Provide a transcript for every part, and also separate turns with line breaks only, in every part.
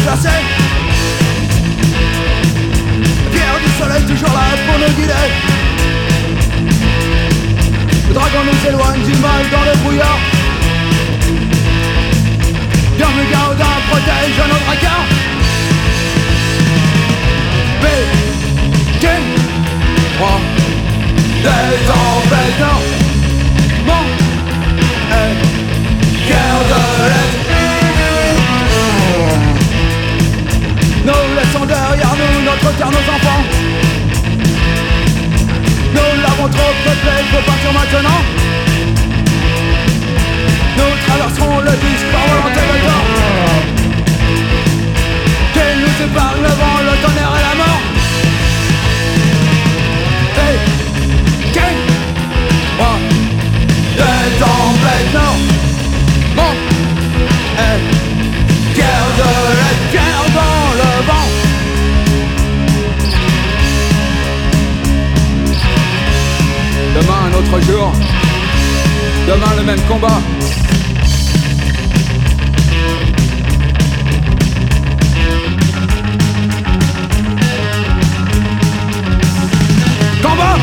déplacés. Pierre du soleil toujours là pour nous guider. Le dragon nous éloigne du mal dans le brouillard. Bienvenue Gaudin protège notre regard. King, roi des tempêtes nord. Mon cœur de l'Est. Nous laissons derrière nous notre terre, nos enfants. Nous l'avons trop peuplé, il faut partir maintenant. Nous traverserons le disque par volonté de corps. Qu'il nous sépare le vent, le tonnerre et la mort. Hey, King, roi des tempêtes nord. Mon guerre de l'Est, guerre dans le vent. Demain un autre jour. Demain le même combat. Combat!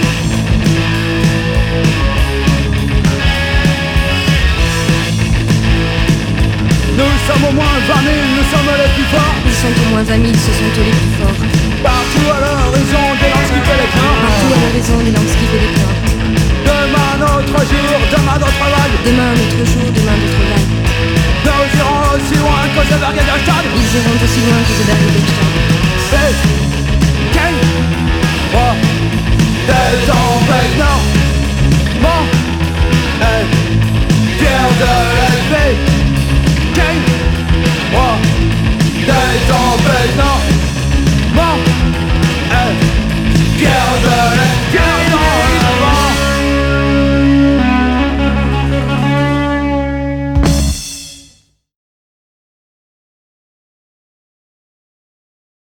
Nous sommes au moins 20 000, nous sommes les plus forts.
Ils sont au moins 20 000, ce sont eux les plus forts.
Partout à l'horizon, des lances qui fait les pleurs.
Partout à l'horizon, des lances qui fait des pleurs.
Demain notre jour, demain notre vague.
Demain notre jour, demain notre vague.
Nous irons aussi loin que ce Bergen-Stad.
Ils iront aussi loin que ce Bergen-Stad.